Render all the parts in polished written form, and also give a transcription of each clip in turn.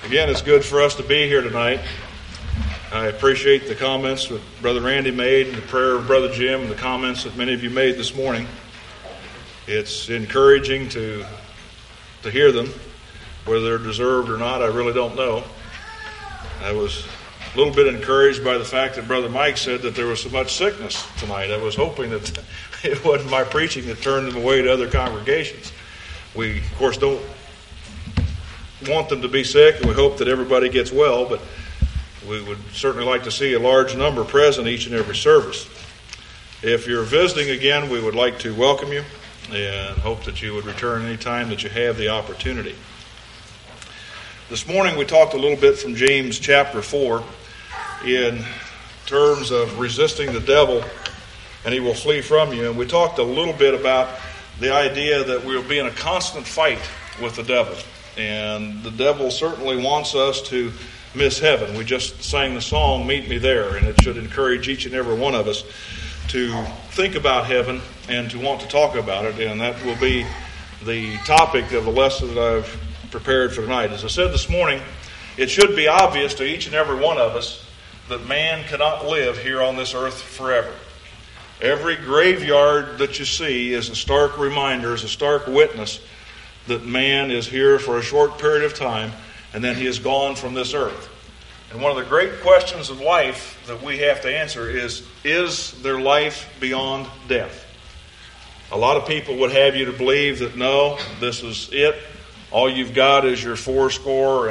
Again, it's good for us to be here tonight. I appreciate the comments that Brother Randy made and the prayer of Brother Jim and the comments that many of you made this morning. It's encouraging to hear them. Whether they're deserved or not, I really don't know. I was a little bit encouraged by the fact that Brother Mike said that there was so much sickness tonight. I was hoping that it wasn't my preaching that turned them away to other congregations. We, of course, don't want them to be sick, and we hope that everybody gets well, but we would certainly like to see a large number present each and every service. If you're visiting again, we would like to welcome you and hope that you would return any time that you have the opportunity. This morning we talked a little bit from James chapter 4 in terms of resisting the devil and he will flee from you. And we talked a little bit about the idea that we'll be in a constant fight with the devil. And the devil certainly wants us to miss heaven. We just sang the song, Meet Me There, and it should encourage each and every one of us to think about heaven and to want to talk about it. And that will be the topic of the lesson that I've prepared for tonight. As I said this morning, it should be obvious to each and every one of us that man cannot live here on this earth forever. Every graveyard that you see is a stark reminder, is a stark witness that man is here for a short period of time and then he is gone from this earth. And one of the great questions of life that we have to answer is there life beyond death? A lot of people would have you to believe that no, this is it. All you've got is your 80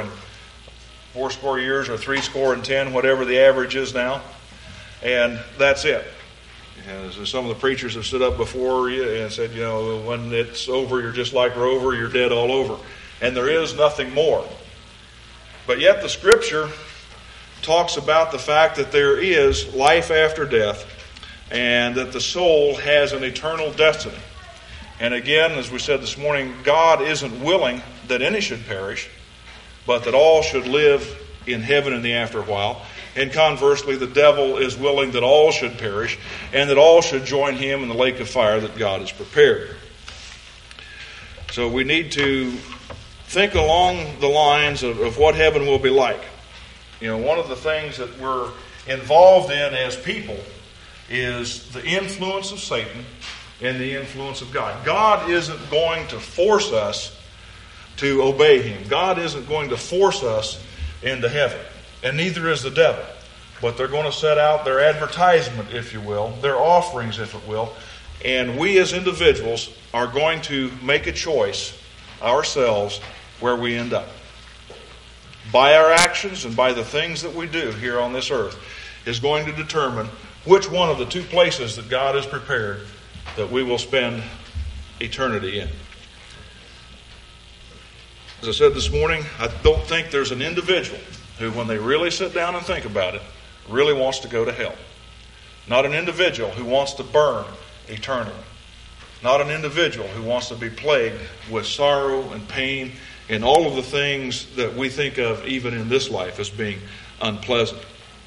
years or 70, whatever the average is now. And that's it. As some of the preachers have stood up before you and said, when it's over, you're just like Rover, you're dead all over. And there is nothing more. But yet the Scripture talks about the fact that there is life after death and that the soul has an eternal destiny. And again, as we said this morning, God isn't willing that any should perish, but that all should live in heaven in the afterwhile. And conversely, the devil is willing that all should perish and that all should join him in the lake of fire that God has prepared. So we need to think along the lines of what heaven will be like. One of the things that we're involved in as people is the influence of Satan and the influence of God. God isn't going to force us to obey him. God isn't going to force us into heaven. And neither is the devil. But they're going to set out their advertisement, if you will, their offerings, if it will. And we as individuals are going to make a choice ourselves where we end up. By our actions and by the things that we do here on this earth is going to determine which one of the two places that God has prepared that we will spend eternity in. As I said this morning, I don't think there's an individual who, when they really sit down and think about it, really wants to go to hell. Not an individual who wants to burn eternally. Not an individual who wants to be plagued with sorrow and pain and all of the things that we think of even in this life as being unpleasant.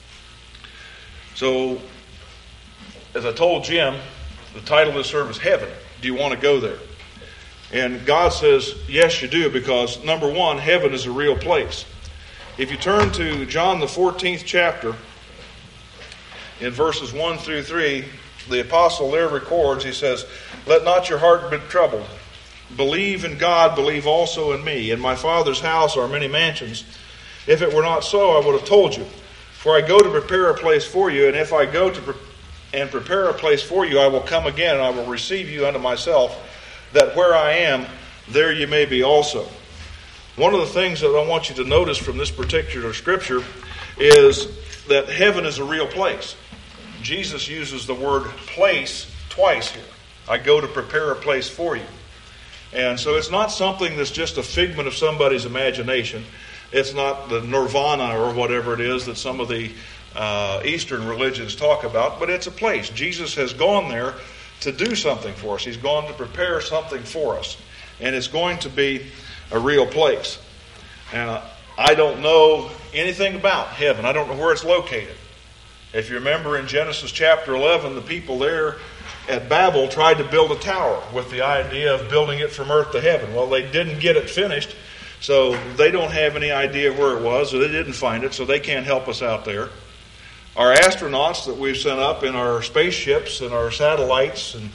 So, as I told Jim, the title of this service, Heaven. Do you want to go there? And God says, yes, you do, because number one, heaven is a real place. If you turn to John the 14th chapter, in verses 1 through 3, the apostle there records, he says, let not your heart be troubled. Believe in God, believe also in me. In my Father's house are many mansions. If it were not so, I would have told you. For I go to prepare a place for you, and if I go to prepare a place for you, I will come again, and I will receive you unto myself, that where I am, there you may be also. One of the things that I want you to notice from this particular scripture is that heaven is a real place. Jesus uses the word place twice here. I go to prepare a place for you. And so it's not something that's just a figment of somebody's imagination. It's not the nirvana or whatever it is that some of the Eastern religions talk about, but it's a place. Jesus has gone there to do something for us. He's gone to prepare something for us. And it's going to be a real place. And I don't know anything about heaven. I don't know where it's located. If you remember in Genesis chapter 11, the people there at Babel tried to build a tower with the idea of building it from earth to heaven. Well, they didn't get it finished, So they don't have any idea where it was, or they didn't find it, so they can't help us out there. Our astronauts that we've sent up in our spaceships and our satellites and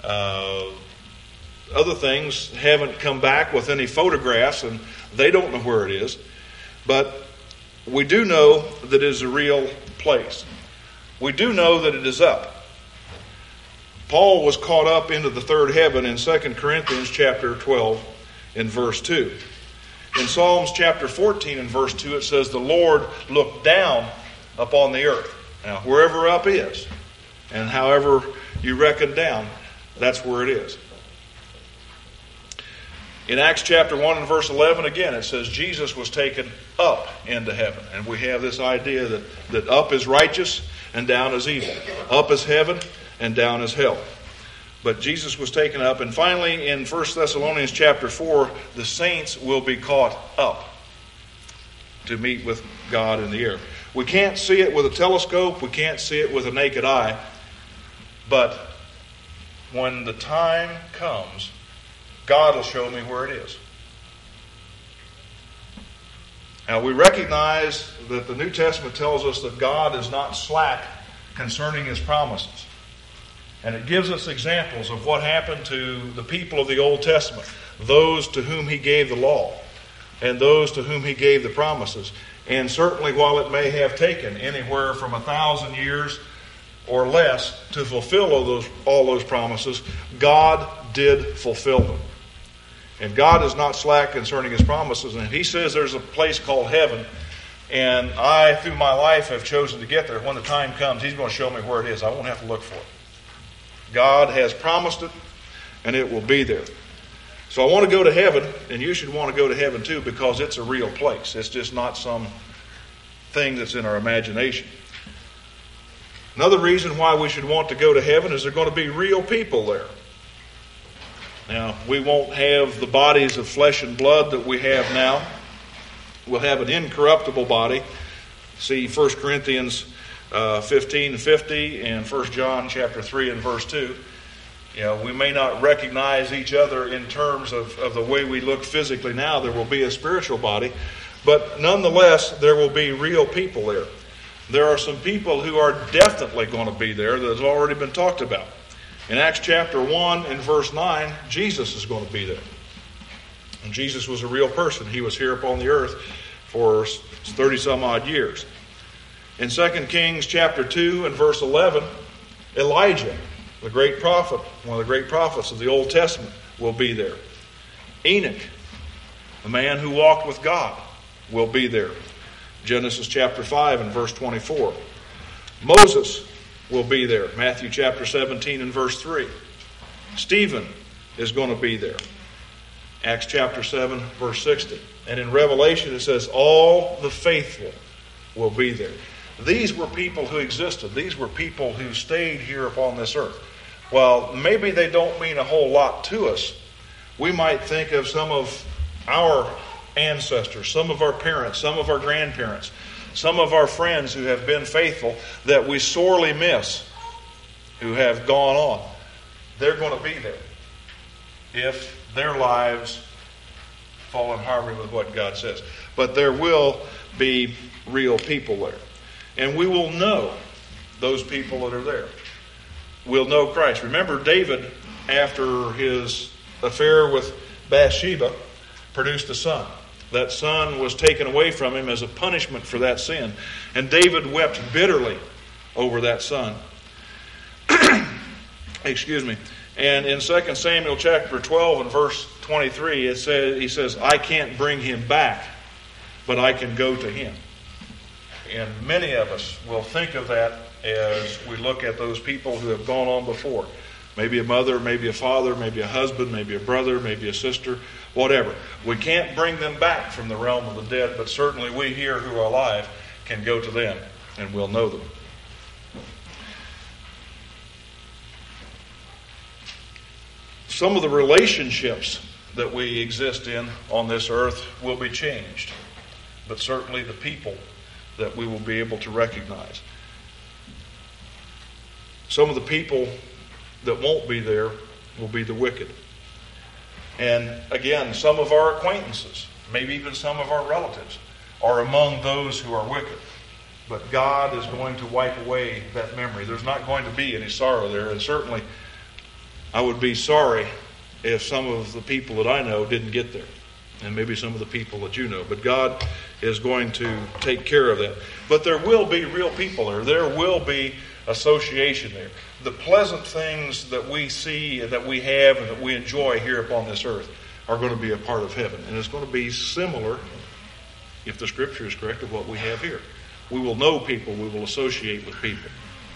other things haven't come back with any photographs, and they don't know where it is. But we do know that it is a real place. We do know that it is up. Paul was caught up into the third heaven in 2 Corinthians chapter 12 in verse 2. In Psalms chapter 14 in verse 2 it says, the Lord looked down upon the earth. Now, wherever up is, and however you reckon down, that's where it is. In Acts chapter 1 and verse 11, again, it says Jesus was taken up into heaven. And we have this idea that up is righteous and down is evil. Up is heaven and down is hell. But Jesus was taken up. And finally, in 1 Thessalonians chapter 4, the saints will be caught up to meet with God in the air. We can't see it with a telescope. We can't see it with a naked eye. But when the time comes, God will show me where it is. Now, we recognize that the New Testament tells us that God is not slack concerning His promises. And it gives us examples of what happened to the people of the Old Testament, those to whom He gave the law, and those to whom He gave the promises. And certainly, while it may have taken anywhere from 1,000 years or less to fulfill all those promises, God did fulfill them. And God is not slack concerning His promises. And if He says there's a place called heaven, and I, through my life, have chosen to get there, when the time comes, He's going to show me where it is. I won't have to look for it. God has promised it, and it will be there. So I want to go to heaven, and you should want to go to heaven too, because it's a real place. It's just not some thing that's in our imagination. Another reason why we should want to go to heaven is there are going to be real people there. Now, we won't have the bodies of flesh and blood that we have now. We'll have an incorruptible body. See 1 Corinthians 15:50 and 1 John chapter 3 and verse 2. You know, we may not recognize each other in terms of the way we look physically now. There will be a spiritual body. But nonetheless, there will be real people there. There are some people who are definitely going to be there that has already been talked about. In Acts chapter 1 and verse 9, Jesus is going to be there. And Jesus was a real person. He was here upon the earth for 30 some odd years. In 2 Kings chapter 2 and verse 11, Elijah, the great prophet, one of the great prophets of the Old Testament, will be there. Enoch, the man who walked with God, will be there. Genesis chapter 5 and verse 24. Moses will be there. Matthew chapter 17 and verse 3. Stephen is going to be there. Acts chapter 7 verse 60. And in Revelation it says all the faithful will be there. These were people who existed. These were people who stayed here upon this earth. Well, maybe they don't mean a whole lot to us. We might think of some of our ancestors, some of our parents, some of our grandparents, some of our friends who have been faithful that we sorely miss, who have gone on. They're going to be there if their lives fall in harmony with what God says. But there will be real people there. And we will know those people that are there. We'll know Christ. Remember, David, after his affair with Bathsheba, produced a son. That son was taken away from him as a punishment for that sin. And David wept bitterly over that son. Excuse me. And in 2 Samuel chapter 12 and verse 23, he says, I can't bring him back, but I can go to him. And many of us will think of that as we look at those people who have gone on before. Maybe a mother, maybe a father, maybe a husband, maybe a brother, maybe a sister, whatever. We can't bring them back from the realm of the dead, but certainly we here who are alive can go to them and we'll know them. Some of the relationships that we exist in on this earth will be changed, but certainly the people that we will be able to recognize. Some of the people that won't be there will be the wicked. And again, some of our acquaintances maybe even some of our relatives, are among those who are wicked. But God is going to wipe away that memory. There's not going to be any sorrow there. And certainly, I would be sorry if some of the people that I know didn't get there. And maybe some of the people that you know. But God is going to take care of that. But there will be real people there. There will be association there. The pleasant things that we see, and that we have, and that we enjoy here upon this earth are going to be a part of heaven. And it's going to be similar, if the Scripture is correct, to what we have here. We will know people. We will associate with people.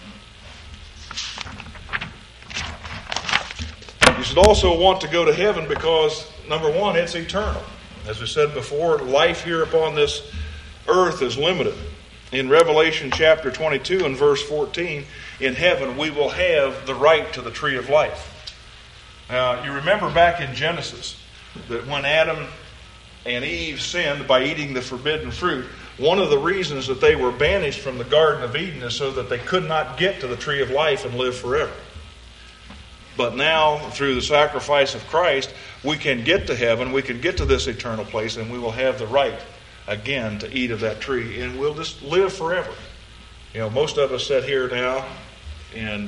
You should also want to go to heaven because, number one, it's eternal. As we said before, life here upon this earth is limited. In Revelation chapter 22 and verse 14, in heaven we will have the right to the tree of life. Now, you remember back in Genesis that when Adam and Eve sinned by eating the forbidden fruit, one of the reasons that they were banished from the Garden of Eden is so that they could not get to the tree of life and live forever. But now, through the sacrifice of Christ, we can get to heaven, we can get to this eternal place, and we will have the right again to eat of that tree, and we'll just live forever. You know, most of us sit here now, and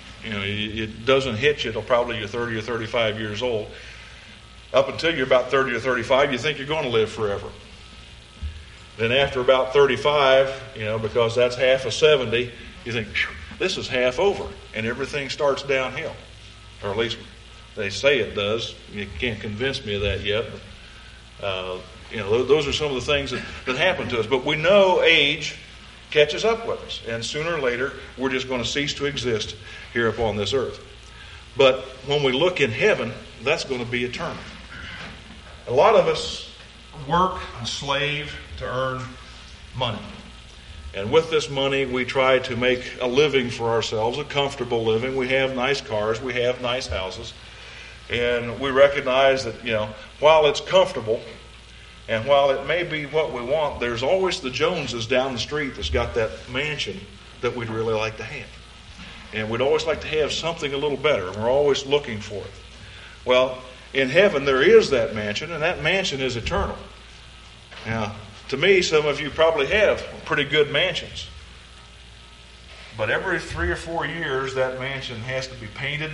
it doesn't hit you until probably you're 30 or 35 years old. Up until you're about 30 or 35, you think you're going to live forever. Then after about 35, because that's half of 70, you think, this is half over, and everything starts downhill. Or at least they say it does. You can't convince me of that yet. But, those are some of the things that happen to us. But we know age catches up with us. And sooner or later, we're just going to cease to exist here upon this earth. But when we look in heaven, that's going to be eternal. A lot of us work and slave to earn money. And with this money, we try to make a living for ourselves, a comfortable living. We have nice cars, we have nice houses. And we recognize that, while it's comfortable, and while it may be what we want, there's always the Joneses down the street that's got that mansion that we'd really like to have. And we'd always like to have something a little better, and we're always looking for it. Well, in heaven, there is that mansion, and that mansion is eternal. Now, to me, some of you probably have pretty good mansions. But every 3 or 4 years, that mansion has to be painted.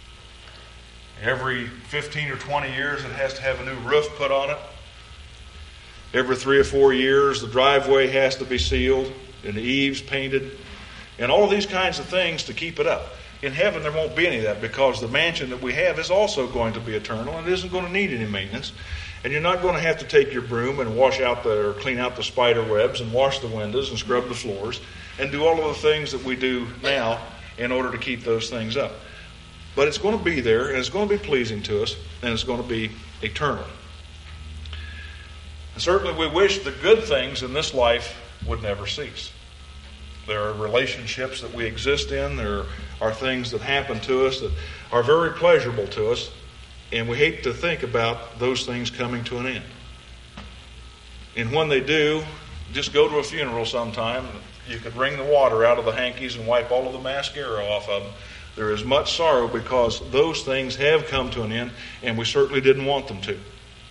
Every 15 or 20 years, it has to have a new roof put on it. Every 3 or 4 years, the driveway has to be sealed and the eaves painted. And all these kinds of things to keep it up. In heaven, there won't be any of that because the mansion that we have is also going to be eternal and it isn't going to need any maintenance. And you're not going to have to take your broom and clean out the spider webs and wash the windows and scrub the floors and do all of the things that we do now in order to keep those things up. But it's going to be there, and it's going to be pleasing to us, and it's going to be eternal. And certainly we wish the good things in this life would never cease. There are relationships that we exist in. There are things that happen to us that are very pleasurable to us. And we hate to think about those things coming to an end. And when they do, just go to a funeral sometime. You could wring the water out of the hankies and wipe all of the mascara off of them. There is much sorrow because those things have come to an end, and we certainly didn't want them to.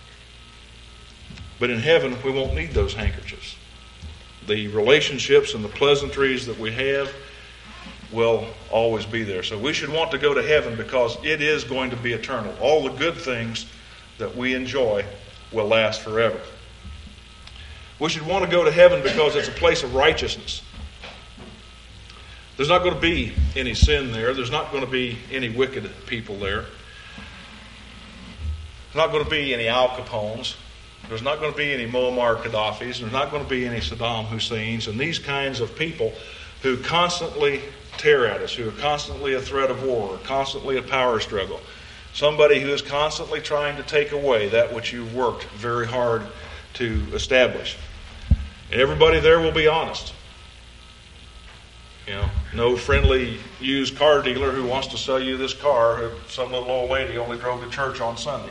But in heaven, we won't need those handkerchiefs. The relationships and the pleasantries that we have will always be there. So we should want to go to heaven because it is going to be eternal. All the good things that we enjoy will last forever. We should want to go to heaven because it's a place of righteousness. There's not going to be any sin there. There's not going to be any wicked people there. There's not going to be any Al Capones. There's not going to be any Muammar Gaddafis. There's not going to be any Saddam Husseins and these kinds of people who constantly tear at us, who are constantly a threat of war, constantly a power struggle. Somebody who is constantly trying to take away that which you've worked very hard to establish. And everybody there will be honest. No friendly used car dealer who wants to sell you this car who some little old lady only drove to church on Sunday.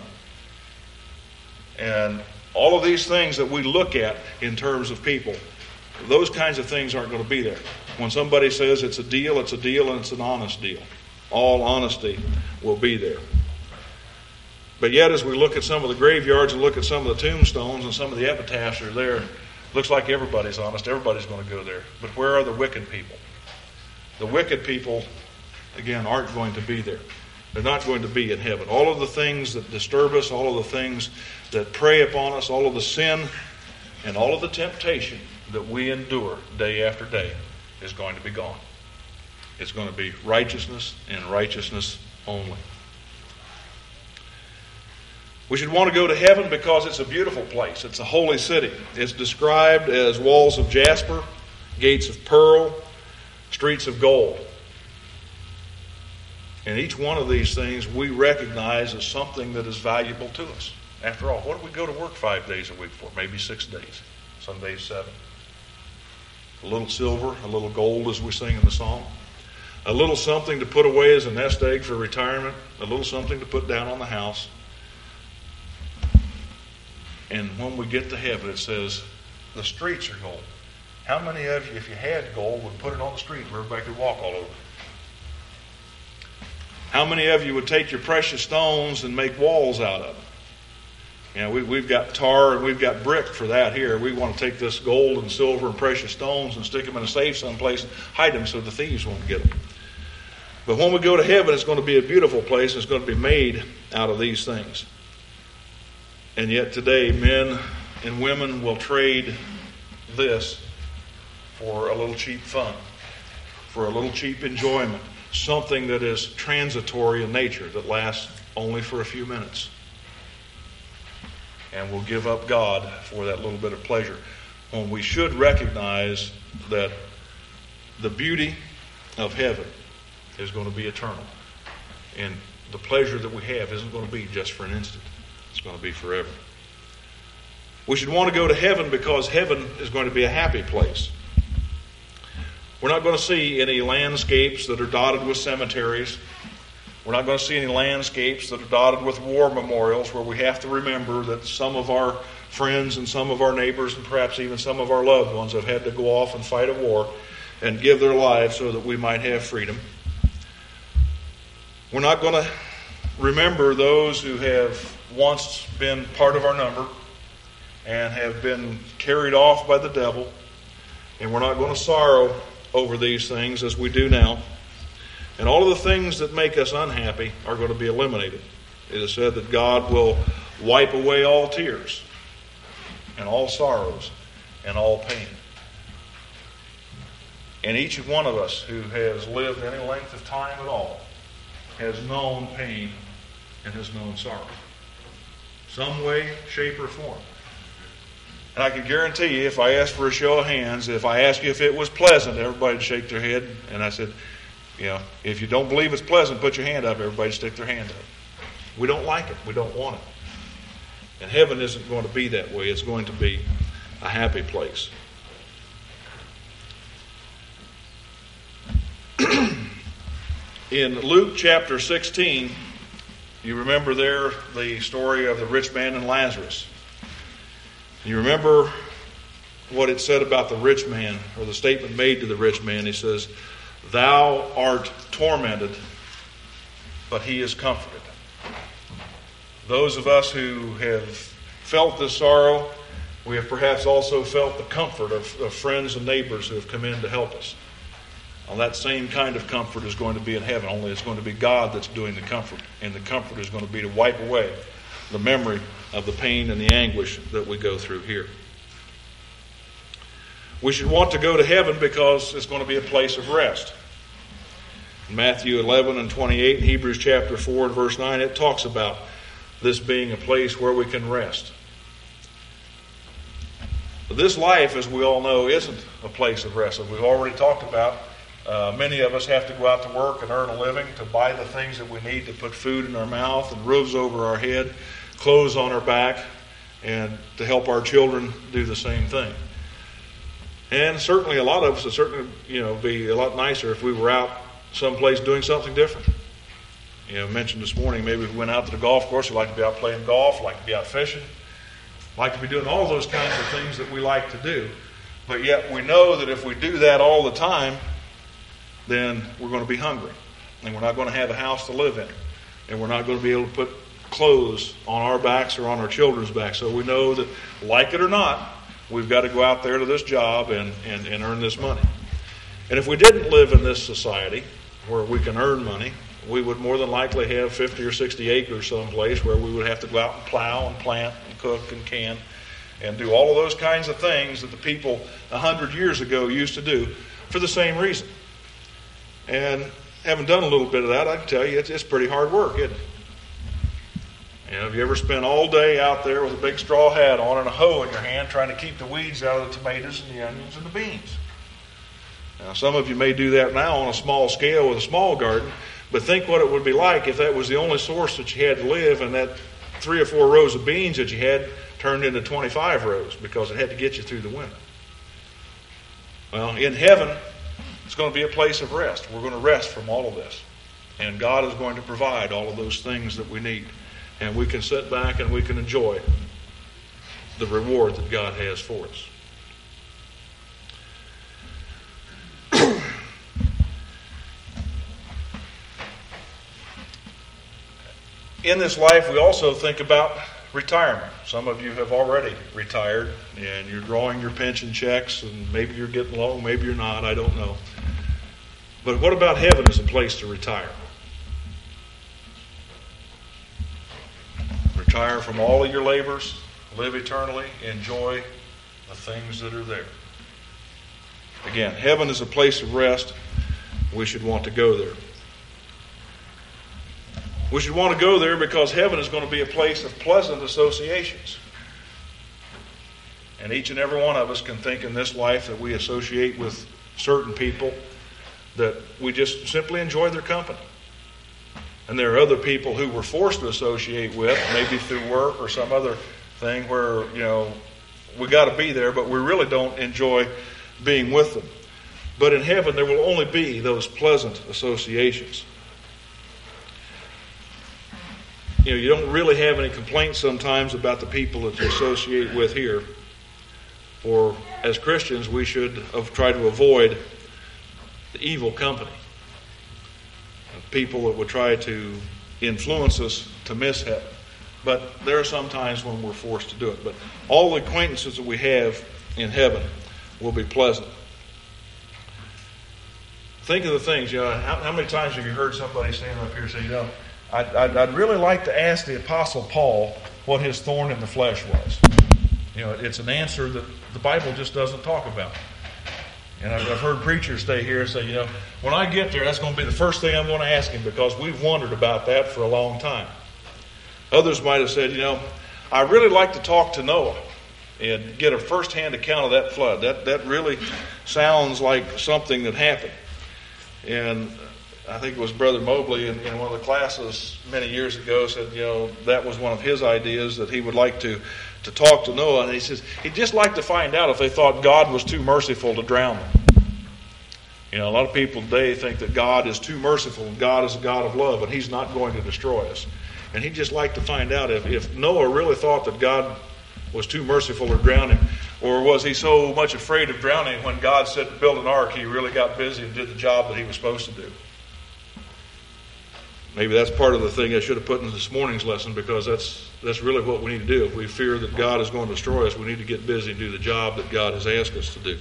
And all of these things that we look at in terms of people, those kinds of things aren't going to be there. When somebody says it's a deal, and it's an honest deal. All honesty will be there. But yet, as we look at some of the graveyards and look at some of the tombstones and some of the epitaphs that are there, looks like everybody's honest. Everybody's going to go there. But where are the wicked people? The wicked people, again, aren't going to be there. They're not going to be in heaven. All of the things that disturb us, all of the things that prey upon us, all of the sin and all of the temptation that we endure day after day is going to be gone. It's going to be righteousness and righteousness only. We should want to go to heaven because it's a beautiful place. It's a holy city. It's described as walls of jasper, gates of pearl, streets of gold. And each one of these things we recognize as something that is valuable to us. After all, what do we go to work 5 days a week for? Maybe 6 days. Some days 7. A little silver, a little gold, as we sing in the song. A little something to put away as a nest egg for retirement. A little something to put down on the house. And when we get to heaven, it says, the streets are gold. How many of you, if you had gold, would put it on the street where everybody could walk all over? How many of you would take your precious stones and make walls out of them? You know, we've got tar and we've got brick for that here. We want to take this gold and silver and precious stones and stick them in a safe someplace and hide them so the thieves won't get them. But when we go to heaven, it's going to be a beautiful place. It's going to be made out of these things. And yet today, men and women will trade this for a little cheap fun, for a little cheap enjoyment, something that is transitory in nature, that lasts only for a few minutes. And we'll give up God for that little bit of pleasure, when we should recognize that the beauty of heaven is going to be eternal. And the pleasure that we have isn't going to be just for an instant. It's going to be forever. We should want to go to heaven because heaven is going to be a happy place. We're not going to see any landscapes that are dotted with cemeteries. We're not going to see any landscapes that are dotted with war memorials where we have to remember that some of our friends and some of our neighbors and perhaps even some of our loved ones have had to go off and fight a war and give their lives so that we might have freedom. We're not going to remember those who have once been part of our number and have been carried off by the devil. And we're not going to sorrow over these things as we do now. And all of the things that make us unhappy are going to be eliminated. It is said that God will wipe away all tears and all sorrows and all pain. And each one of us who has lived any length of time at all has known pain and has known sorrow. Some way, shape, or form. And I can guarantee you, if I asked for a show of hands, if I asked you if it was pleasant, everybody would shake their head. And I said, if you don't believe it's pleasant, put your hand up. Everybody stick their hand up. We don't like it. We don't want it. And heaven isn't going to be that way. It's going to be a happy place. In Luke chapter 16, you remember there the story of the rich man and Lazarus. You remember what it said about the rich man, or the statement made to the rich man. He says, "Thou art tormented, but he is comforted." Those of us who have felt this sorrow, we have perhaps also felt the comfort of friends and neighbors who have come in to help us. Well, that same kind of comfort is going to be in heaven, only it's going to be God that's doing the comfort. And the comfort is going to be to wipe away the memory of the pain and the anguish that we go through here. We should want to go to heaven because it's going to be a place of rest. In Matthew 11 and 28, Hebrews chapter 4 and verse 9, it talks about this being a place where we can rest. This life, as we all know, isn't a place of rest. As we've already talked about, many of us have to go out to work and earn a living to buy the things that we need to put food in our mouth and roofs over our head, clothes on our back, and to help our children do the same thing. And certainly a lot of us would certainly, be a lot nicer if we were out someplace doing something different. I mentioned this morning, maybe if we went out to the golf course, we'd like to be out playing golf, like to be out fishing, like to be doing all those kinds of things that we like to do. But yet we know that if we do that all the time, then we're going to be hungry. And we're not going to have a house to live in. And we're not going to be able to put clothes on our backs or on our children's backs. So we know that, like it or not, we've got to go out there to this job and earn this money. And if we didn't live in this society where we can earn money, we would more than likely have 50 or 60 acres someplace where we would have to go out and plow and plant and cook and can and do all of those kinds of things that the people 100 years ago used to do for the same reason. And having done a little bit of that, I can tell you it's pretty hard work, isn't it? Have you ever spent all day out there with a big straw hat on and a hoe in your hand trying to keep the weeds out of the tomatoes and the onions and the beans? Now, some of you may do that now on a small scale with a small garden, but think what it would be like if that was the only source that you had to live, and that 3 or 4 rows of beans that you had turned into 25 rows because it had to get you through the winter. Well, in heaven, it's going to be a place of rest. We're going to rest from all of this. And God is going to provide all of those things that we need. And we can sit back and we can enjoy the reward that God has for us. In this life, we also think about retirement. Some of you have already retired, and you're drawing your pension checks, and maybe you're getting low, maybe you're not, I don't know. But what about heaven as a place to retire? Retire from all of your labors, live eternally, enjoy the things that are there. Again, heaven is a place of rest. We should want to go there. We should want to go there because heaven is going to be a place of pleasant associations. And each and every one of us can think in this life that we associate with certain people that we just simply enjoy their company. And there are other people who we're forced to associate with, maybe through work or some other thing where, we got to be there, but we really don't enjoy being with them. But in heaven, there will only be those pleasant associations. You don't really have any complaints sometimes about the people that you associate with here. Or as Christians, we should try to avoid the evil company. People that would try to influence us to miss heaven. But there are some times when we're forced to do it. But all the acquaintances that we have in heaven will be pleasant. Think of the things, how many times have you heard somebody stand up here and say, I'd really like to ask the Apostle Paul what his thorn in the flesh was. It's an answer that the Bible just doesn't talk about. And I've heard preachers stay here and say, when I get there, that's going to be the first thing I'm going to ask him because we've wondered about that for a long time. Others might have said, I really like to talk to Noah and get a first-hand account of that flood. That really sounds like something that happened. And I think it was Brother Mobley in one of the classes many years ago said, that was one of his ideas that he would like to talk to Noah. And he says he'd just like to find out if they thought God was too merciful to drown them. A lot of people today think that God is too merciful and God is a God of love and he's not going to destroy us. And he'd just like to find out if Noah really thought that God was too merciful to drown him, or was he so much afraid of drowning when God said to build an ark, he really got busy and did the job that he was supposed to do. Maybe that's part of the thing I should have put in this morning's lesson, because that's really what we need to do. If we fear that God is going to destroy us, we need to get busy and do the job that God has asked us to do.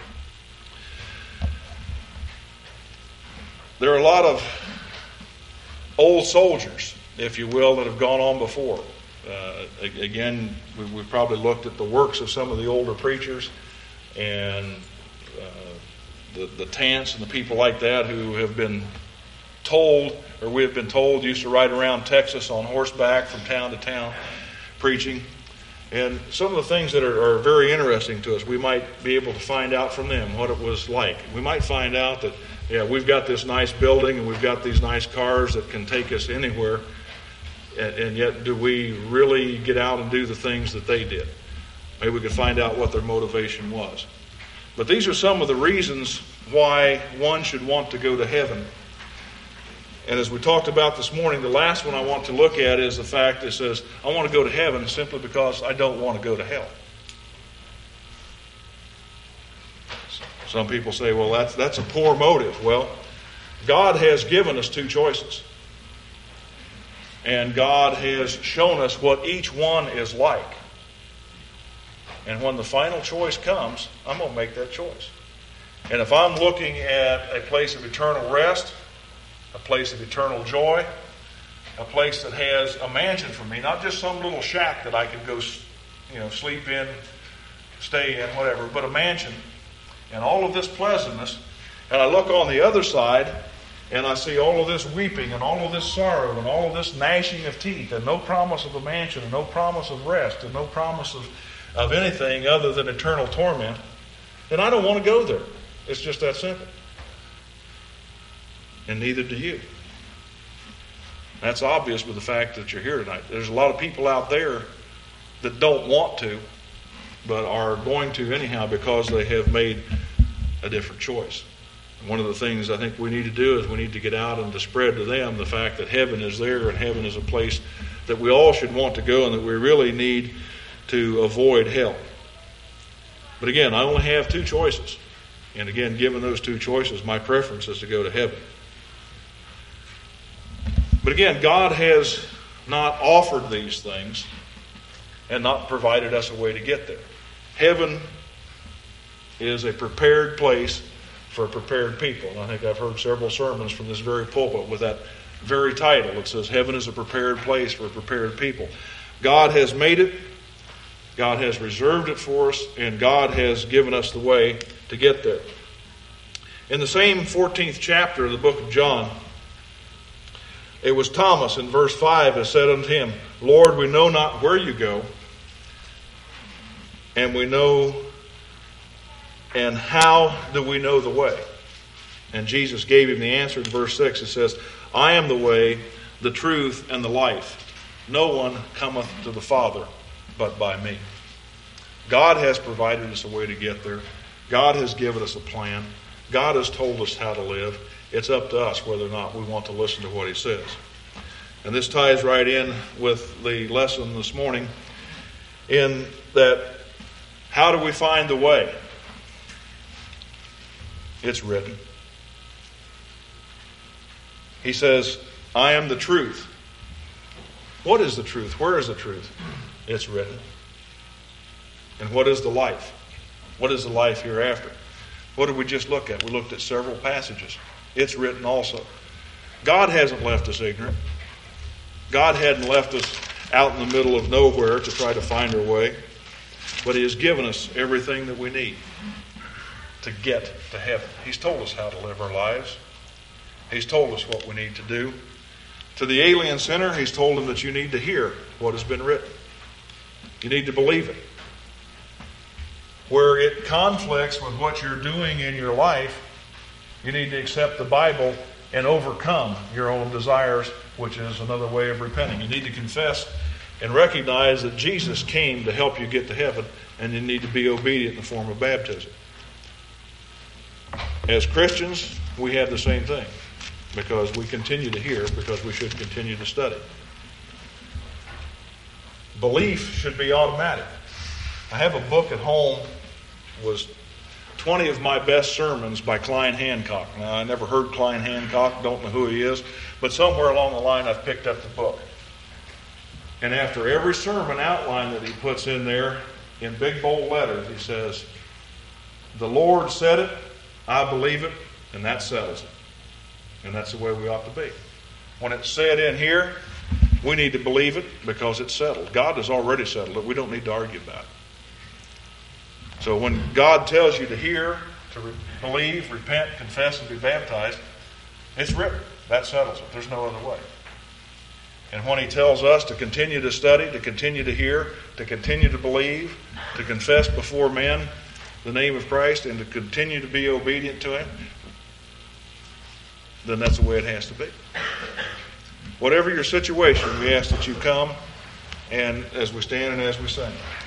There are a lot of old soldiers, if you will, that have gone on before. Again, we've probably looked at the works of some of the older preachers and the Tants and the people like that who have been told, or we have been told, used to ride around Texas on horseback from town to town preaching. And some of the things that are very interesting to us, we might be able to find out from them what it was like. We might find out that, we've got this nice building and we've got these nice cars that can take us anywhere, and yet do we really get out and do the things that they did? Maybe we could find out what their motivation was. But these are some of the reasons why one should want to go to heaven. And as we talked about this morning, the last one I want to look at is the fact that says, I want to go to heaven simply because I don't want to go to hell. Some people say, well, that's a poor motive. Well, God has given us two choices. And God has shown us what each one is like. And when the final choice comes, I'm going to make that choice. And if I'm looking at a place of eternal rest, a place of eternal joy, a place that has a mansion for me, not just some little shack that I can go, sleep in, stay in, whatever, but a mansion and all of this pleasantness, and I look on the other side and I see all of this weeping and all of this sorrow and all of this gnashing of teeth and no promise of a mansion and no promise of rest and no promise of anything other than eternal torment, then I don't want to go there. It's just that simple. And neither do you. That's obvious with the fact that you're here tonight. There's a lot of people out there that don't want to, but are going to anyhow because they have made a different choice. One of the things I think we need to do is we need to get out and to spread to them the fact that heaven is there and heaven is a place that we all should want to go and that we really need to avoid hell. But again, I only have two choices. And again, given those two choices, my preference is to go to heaven. But again, God has not offered these things and not provided us a way to get there. Heaven is a prepared place for prepared people. And I think I've heard several sermons from this very pulpit with that very title. It says, heaven is a prepared place for prepared people. God has made it. God has reserved it for us. And God has given us the way to get there. In the same 14th chapter of the book of John, it was Thomas in verse 5 that said unto him, Lord, we know not where you go, and how do we know the way? And Jesus gave him the answer in verse 6. It says, I am the way, the truth, and the life. No one cometh to the Father but by me. God has provided us a way to get there. God has given us a plan. God has told us how to live. It's up to us whether or not we want to listen to what he says. And this ties right in with the lesson this morning in that how do we find the way? It's written. He says, I am the truth. What is the truth? Where is the truth? It's written. And what is the life? What is the life hereafter? What did we just look at? We looked at several passages. It's written also. God hasn't left us ignorant. God hadn't left us out in the middle of nowhere to try to find our way. But he has given us everything that we need to get to heaven. He's told us how to live our lives. He's told us what we need to do. To the alien sinner, he's told him that you need to hear what has been written. You need to believe it. Where it conflicts with what you're doing in your life, you need to accept the Bible and overcome your own desires, which is another way of repenting. You need to confess and recognize that Jesus came to help you get to heaven, and you need to be obedient in the form of baptism. As Christians, we have the same thing, because we continue to hear, because we should continue to study. Belief should be automatic. I have a book at home, was 20 of my best sermons by Klein Hancock. Now, I never heard Klein Hancock, don't know who he is, but somewhere along the line I've picked up the book. And after every sermon outline that he puts in there, in big bold letters, he says, the Lord said it, I believe it, and that settles it. And that's the way we ought to be. When it's said in here, we need to believe it because it's settled. God has already settled it. We don't need to argue about it. So when God tells you to hear, to believe, repent, confess, and be baptized, it's written. That settles it. There's no other way. And when he tells us to continue to study, to continue to hear, to continue to believe, to confess before men the name of Christ, and to continue to be obedient to him, then that's the way it has to be. Whatever your situation, we ask that you come, and as we stand and as we sing.